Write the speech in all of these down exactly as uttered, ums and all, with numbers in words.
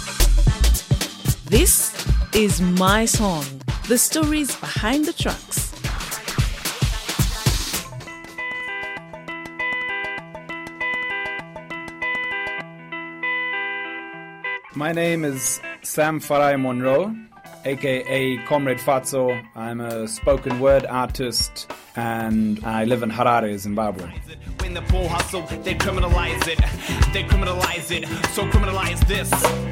This is My Song, the stories behind the tracks. My name is Sam Farai Monroe, aka Comrade Fatso. I'm a spoken word artist and I live in Harare, Zimbabwe. When the poor hustle, they criminalize it. They criminalize it, so criminalize this.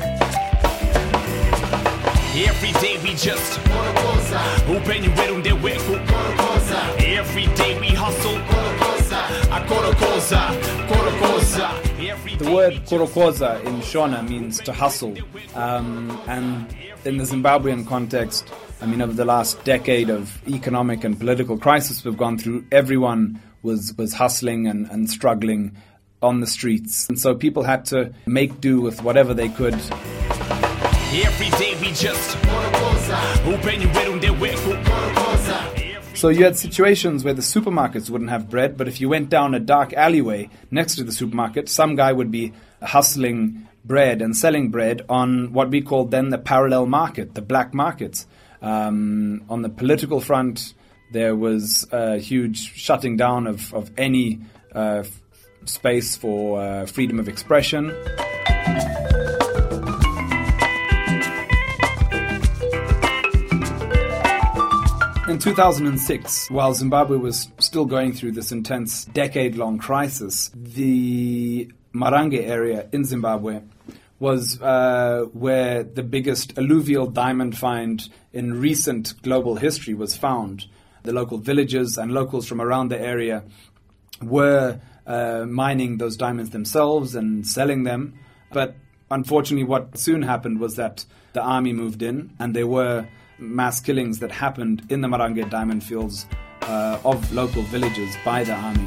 Every day we just open you their way. Every day we hustle. The word korokoza in Shona means to hustle, um, and in the Zimbabwean context, I mean, over the last decade of economic and political crisis we've gone through, everyone was, was hustling and, and struggling on the streets. And so people had to make do with whatever they could. Every day we just open you their way. So you had situations where the supermarkets wouldn't have bread, but if you went down a dark alleyway next to the supermarket, some guy would be hustling bread and selling bread on what we called then the parallel market, the black markets. Um, on the political front, there was a huge shutting down of, of any uh, f- space for uh, freedom of expression. In two thousand six, while Zimbabwe was still going through this intense decade-long crisis, the Marange area in Zimbabwe was uh, where the biggest alluvial diamond find in recent global history was found. The local villages and locals from around the area were uh, mining those diamonds themselves and selling them. But unfortunately, what soon happened was that the army moved in, and there were mass killings that happened in the Marange diamond fields uh, of local villages by the army.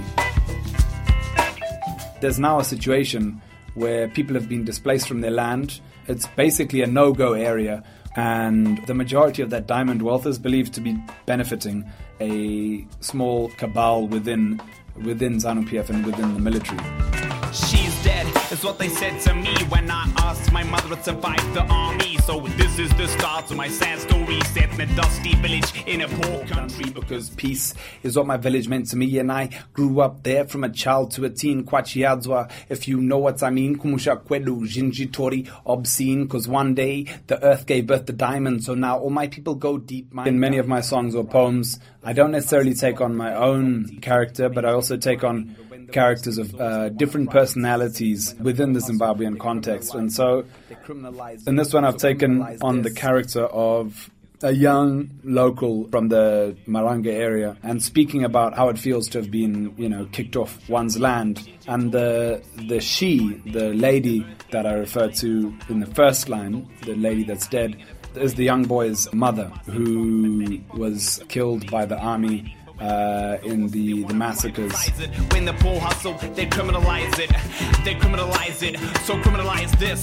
There's now a situation where people have been displaced from their land. It's basically a no-go area, and the majority of that diamond wealth is believed to be benefiting a small cabal within within ZANU P F and within the military. She's dead, is what they said to me when I asked my mother to survive the army. So this is the start of my sad story, set in a dusty village in a poor country. Because peace is what my village meant to me, and I grew up there from a child to a teen. Kwachiadzwa, if you know what I mean. Kumusha kwedu jinjitori obscene, because one day the earth gave birth to diamonds, so now all my people go deep. In many of my songs or poems, I don't necessarily take on my own character, but I also take on characters of uh, different personalities within the Zimbabwean context. And so in this one I've taken on the character of a young local from the Marange area and speaking about how it feels to have been, you know, kicked off one's land. And the the she, the lady that I refer to in the first line, the lady that's dead, is the young boy's mother who was killed by the army Uh, in the, the massacres. When the poor hustle, they criminalize it. They criminalize it, so criminalize this.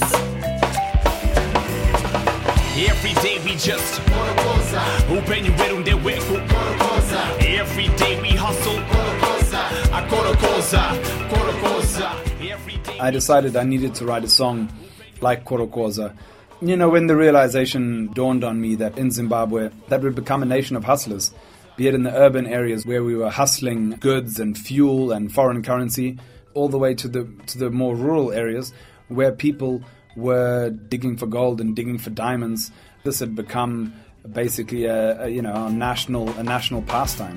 Every day we just open you their way. Every day we hustle. I decided I needed to write a song like Korokoza. You know, when the realization dawned on me that in Zimbabwe that would become a nation of hustlers, be it in the urban areas where we were hustling goods and fuel and foreign currency, all the way to the to the more rural areas where people were digging for gold and digging for diamonds. This had become basically a, a you know a national a national pastime.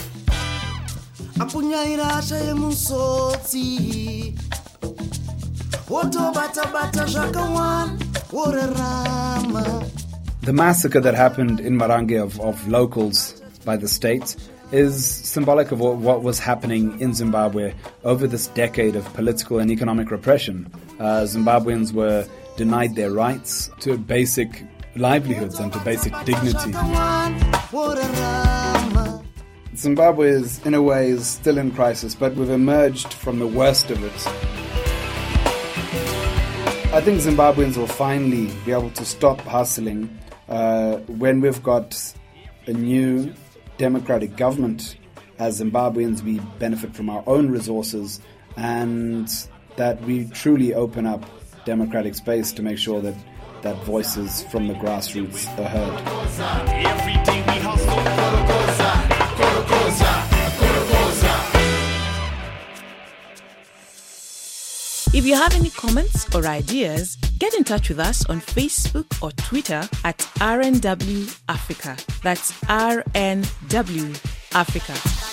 The massacre that happened in Marange of, of locals by the state is symbolic of what, what was happening in Zimbabwe over this decade of political and economic repression. Uh, Zimbabweans were denied their rights to basic livelihoods and to basic dignity. Zimbabwe is, in a way, is still in crisis, but we've emerged from the worst of it. I think Zimbabweans will finally be able to stop hustling uh, when we've got a new democratic government. As Zimbabweans, we benefit from our own resources, and that we truly open up democratic space to make sure that, that voices from the grassroots are heard. Every day we hustle. If you have any comments or ideas, get in touch with us on Facebook or Twitter at R N W Africa. That's R N W Africa.